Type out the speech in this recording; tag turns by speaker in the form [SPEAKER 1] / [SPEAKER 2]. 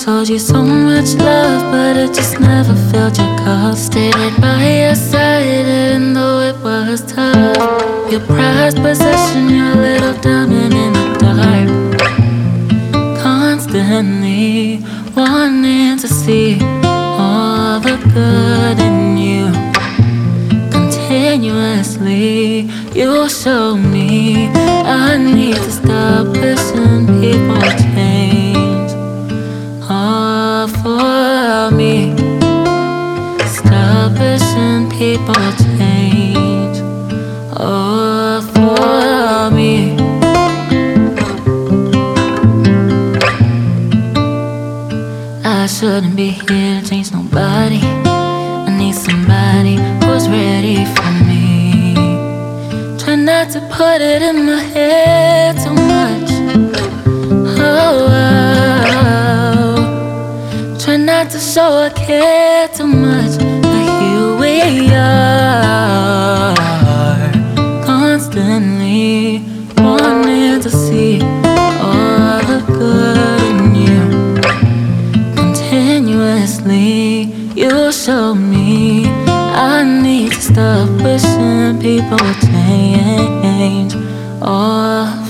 [SPEAKER 1] Told you so much love, but it just never filled your cup. Stayed right by your side, even though it was tough. Your prized possession, your little diamond in the dark. Constantly wanting to see all the good in you. Continuously, you show me I need to stop wishing people change. All for me. Stop wishing people change. All for me. I shouldn't be here to change nobody. I need somebody who's ready for me. Try not to put it in my head too much. Oh, oh. Try not to show I care too much. But here we are, constantly wanting to see all the good in you. Continuously, you show me I need to stop wishing people would change. Oh.